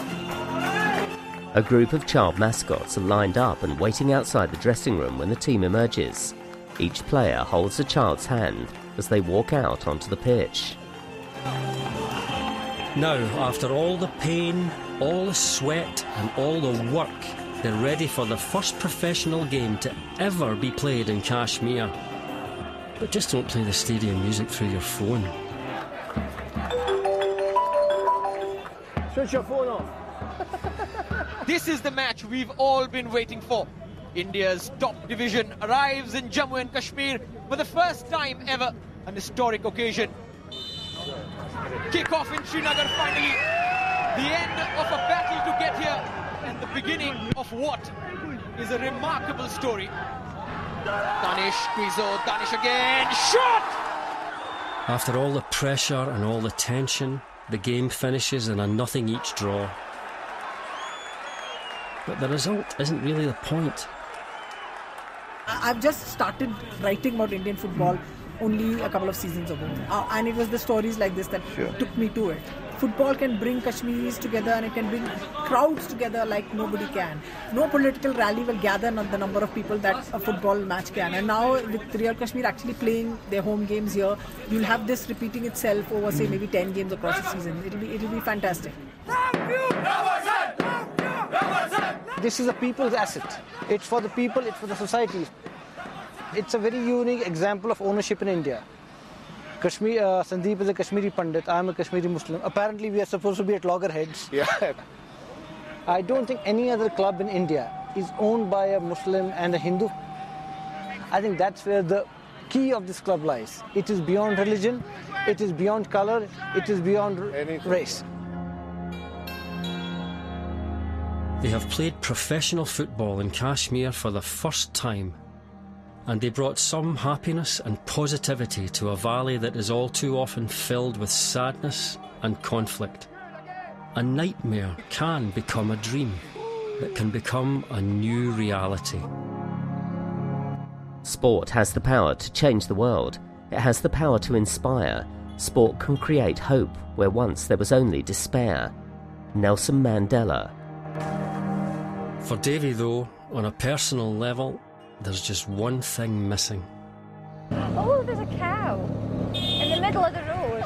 A group of child mascots are lined up and waiting outside the dressing room when the team emerges. Each player holds a child's hand as they walk out onto the pitch. Now, after all the pain, all the sweat and all the work, they're ready for the first professional game to ever be played in Kashmir. But just don't play the stadium music through your phone. Switch your phone off. This is the match we've all been waiting for. India's top division arrives in Jammu and Kashmir for the first time ever, an historic occasion. Kick-off in Srinagar finally. The end of a battle to get here and the beginning of what is a remarkable story. Danish, Guizo, Danish again, shot! After all the pressure and all the tension, the game finishes in a nothing each draw. But the result isn't really the point. I've just started writing about Indian football only a couple of seasons ago. Uh, and it was the stories like this that sure. took me to it. Football can bring Kashmiris together and it can bring crowds together like nobody can. No political rally will gather the number of people that a football match can. And now with Real Kashmir actually playing their home games here, you'll have this repeating itself over say maybe ten games across the season. It'll be, it'll be fantastic. This is a people's asset. It's for the people, it's for the society. It's a very unique example of ownership in India. Kashmir, uh, Sandeep is a Kashmiri Pandit, I'm a Kashmiri Muslim. Apparently we are supposed to be at loggerheads. Yeah. I don't think any other club in India is owned by a Muslim and a Hindu. I think that's where the key of this club lies. It is beyond religion, it is beyond colour, it is beyond Anything. race. They have played professional football in Kashmir for the first time, and they brought some happiness and positivity to a valley that is all too often filled with sadness and conflict. A nightmare can become a dream that can become a new reality. Sport has the power to change the world. It has the power to inspire. Sport can create hope where once there was only despair. Nelson Mandela. For Davy, though, on a personal level, there's just one thing missing. Oh, there's a cow in the middle of the road.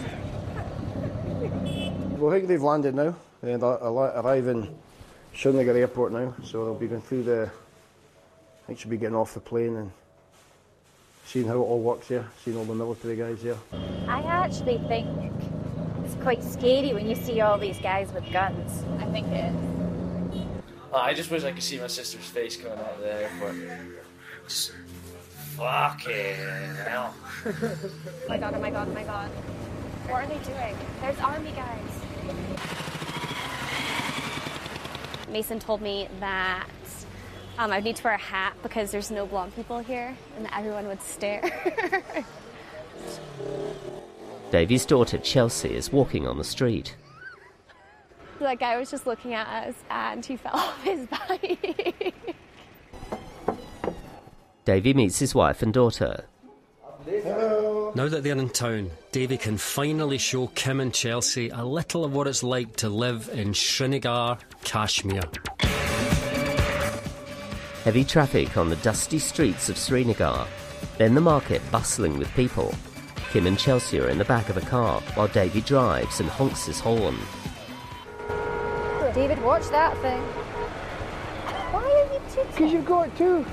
Well, I think they've landed now. They'll arrive in Srinagar Airport now, so they'll be going through the... I think she'll be getting off the plane and seeing how it all works here, seeing all the military guys here. I actually think it's quite scary when you see all these guys with guns. I think it is. Oh, I just wish I could see my sister's face coming out of the airport. Just fucking hell. Oh my god, oh my god, oh my god. What are they doing? There's army guys. Mason told me that um, I'd need to wear a hat because there's no blonde people here and that everyone would stare. Davy's daughter Chelsea is walking on the street. That guy was just looking at us and he fell off his bike. Davy meets his wife and daughter. Hello. Now that they're in town, Davy can finally show Kim and Chelsea a little of what it's like to live in Srinagar, Kashmir. Heavy traffic on the dusty streets of Srinagar, then the market bustling with people. Kim and Chelsea are in the back of a car while Davy drives and honks his horn. David, watch that thing. Why are you tooting? Because you've got it too.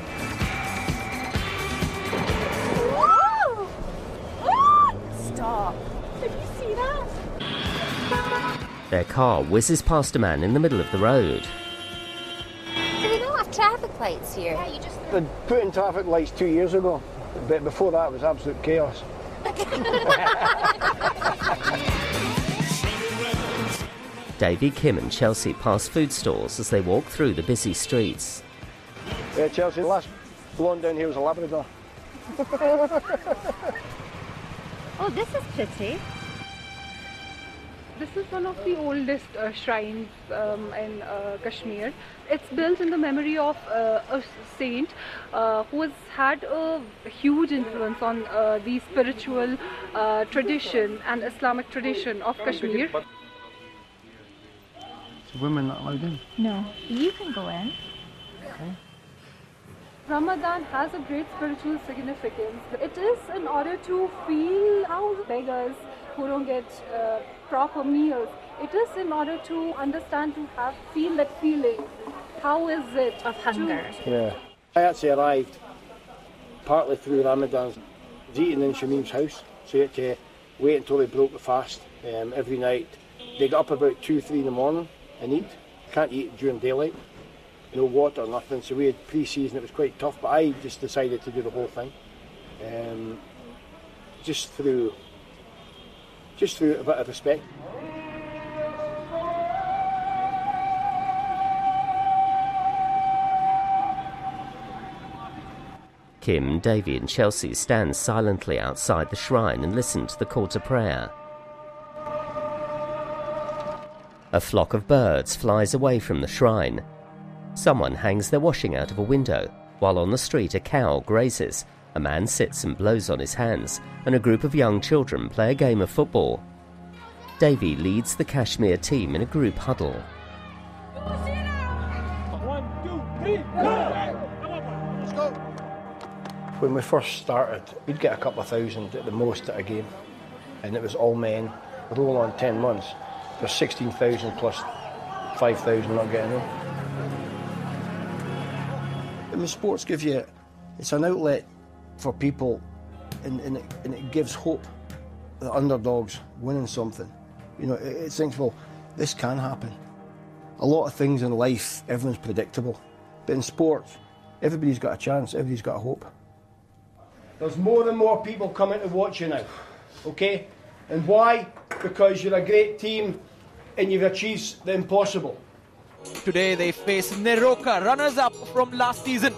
Whoa! Oh! Stop. Did you see that? Their car whizzes past a man in the middle of the road. So they don't have traffic lights here? Yeah, you just... They put in traffic lights two years ago. But before that, it was absolute chaos. Davy, Kim and Chelsea pass food stalls as they walk through the busy streets. Yeah, Chelsea, the last blonde down here was a Labrador. Oh, this is pretty. This is one of the oldest uh, shrines um, in uh, Kashmir. It's built in the memory of uh, a saint uh, who has had a huge influence on uh, the spiritual uh, tradition and Islamic tradition of Kashmir. So women not allowed in? No, you can go in. Okay. Ramadan has a great spiritual significance. It is in order to feel how beggars who don't get uh, proper meals, it is in order to understand, to have feel that feeling. How is it of hunger? To... Yeah, I actually arrived partly through Ramadan. I was eating in Shamim's house, so you had to wait until they broke the fast um, every night. They got up about two, three in the morning and eat. Can't eat during daylight. No water, nothing. So we had pre-season. It was quite tough, but I just decided to do the whole thing, um, just through, just through a bit of respect. Kim, Davy and Chelsea stand silently outside the shrine and listen to the call to prayer. A flock of birds flies away from the shrine. Someone hangs their washing out of a window, while on the street a cow grazes, a man sits and blows on his hands, and a group of young children play a game of football. Davy leads the Kashmir team in a group huddle. One, two, three, go! Let's go! When we first started, we'd get a couple of thousand at the most at a game, and it was all men. Roll on ten months, there's sixteen thousand plus five thousand not getting in. I mean, sports give you, it's an outlet for people, and, and, it, and it gives hope. The underdogs winning something. You know, it, it thinks, well, this can happen. A lot of things in life, everyone's predictable. But in sports, everybody's got a chance, everybody's got a hope. There's more and more people coming to watch you now, okay? And why? Because you're a great team and you've achieved the impossible. Today they face Neroka, runners-up from last season.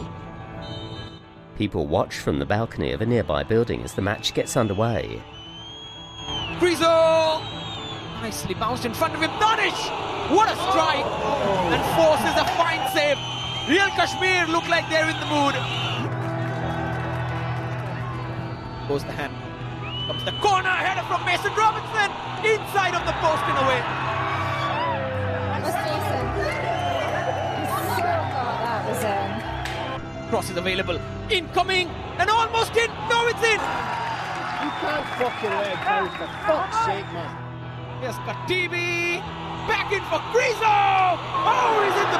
People watch from the balcony of a nearby building as the match gets underway. Frizo! Nicely bounced in front of him. Danish! What a strike! And forces a fine save. Real Kashmir look like they're in the mood. Goes the hand. Comes the corner, header from Mason Robinson. Inside of the post and away. Cross is available. Incoming and almost in. No, it's in. You can't fuck your leg out, for fuck's sake, man. Here's Katibi. Back in for Grizo. Oh,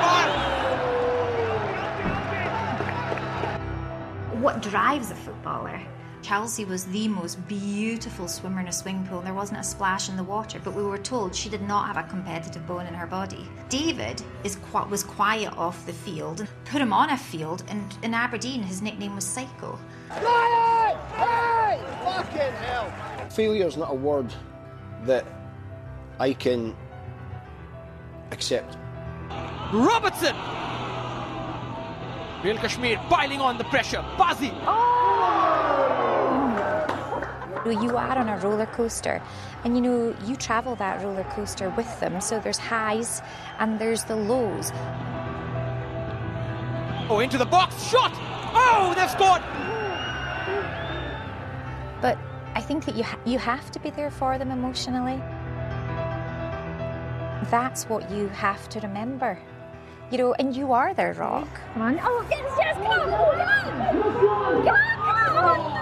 he's in the bar. What drives a footballer? Chelsea was the most beautiful swimmer in a swimming pool, and there wasn't a splash in the water, but we were told she did not have a competitive bone in her body. David is qu- was quiet off the field. Put him on a field, and in Aberdeen his nickname was Psycho. Lion! Hey! Fucking hell! Failure's not a word that I can accept. Robertson! Real Kashmir piling on the pressure. Bazi! You are on a roller coaster, and you know, you travel that roller coaster with them, so there's highs and there's the lows. Oh, into the box, shot! Oh, they've scored! But I think that you ha- you have to be there for them emotionally. That's what you have to remember. You know, and you are their rock. Come on. Oh, yes, yes, come on! Come on! Come on, come on!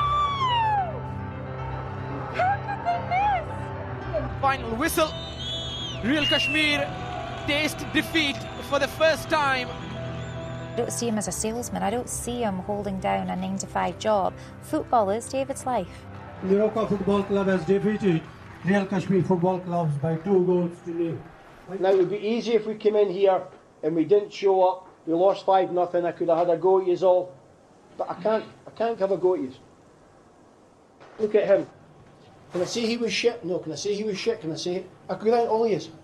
Final whistle. Real Kashmir taste defeat for the first time. I don't see him as a salesman. I don't see him holding down a nine to five job. Football is David's life. Neroka Football Club has defeated Real Kashmir Football Clubs by two goals to nil. Now it would be easy if we came in here and we didn't show up. We lost five nothing. I could have had a go at you all, but I can't. I can't have a go at you. Look at him. Can I say he was shit? No. Can I say he was shit? Can I say it? I could out all he is.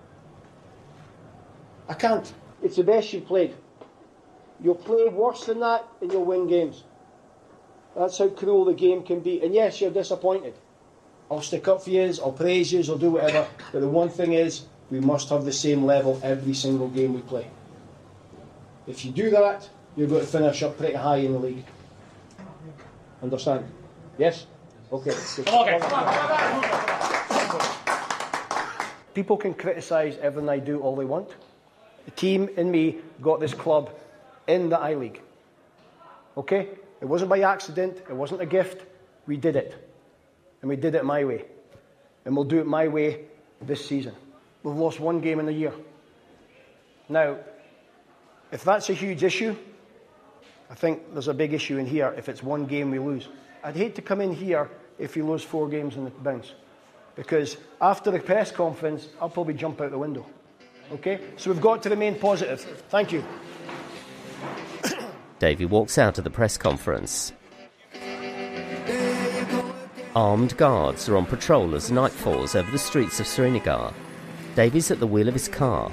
I can't. It's the best you've played. You'll play worse than that and you'll win games. That's how cruel the game can be. And yes, you're disappointed. I'll stick up for you, I'll praise you, I'll do whatever. But the one thing is, we must have the same level every single game we play. If you do that, you're going to finish up pretty high in the league. Understand? Yes? Okay. Okay. People can criticise everything I do all they want. The team and me got this club in the I-League. Okay? It wasn't by accident, it wasn't a gift. We did it. And we did it my way. And we'll do it my way this season. We've lost one game in a year. Now, if that's a huge issue, I think there's a big issue in here if it's one game we lose. I'd hate to come in here if we lose four games in the bounce. Because after the press conference, I'll probably jump out the window. Okay? So we've got to remain positive. Thank you. Davy walks out of the press conference. Armed guards are on patrol as night falls over the streets of Srinagar. Davy's at the wheel of his car.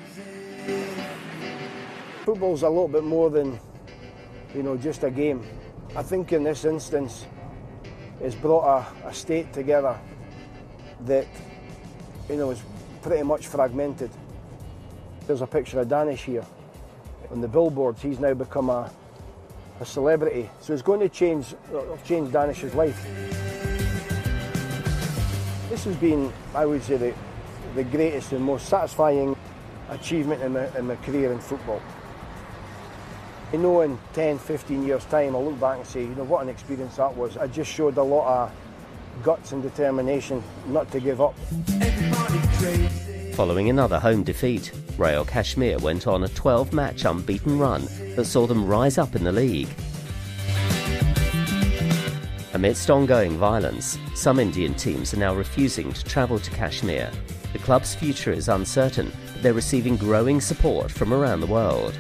Football's a little bit more than, you know, just a game. I think in this instance, it's brought a, a state together that, you know, is pretty much fragmented. There's a picture of Danish here. On the billboards, he's now become a, a celebrity. So it's going to change, uh, change Danish's life. This has been, I would say, the, the greatest and most satisfying achievement in my, in my career in football. I know in ten, fifteen years' time, I'll look back and say, you know, what an experience that was. I just showed a lot of guts and determination not to give up. Following another home defeat, Royal Kashmir went on a twelve-match unbeaten run that saw them rise up in the league. Amidst ongoing violence, some Indian teams are now refusing to travel to Kashmir. The club's future is uncertain, but they're receiving growing support from around the world.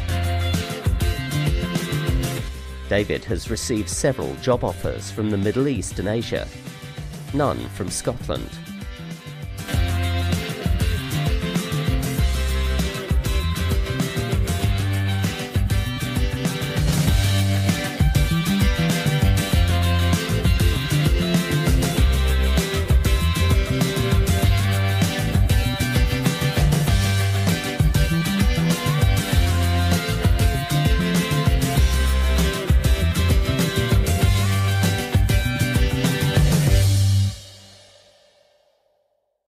David has received several job offers from the Middle East and Asia, none from Scotland.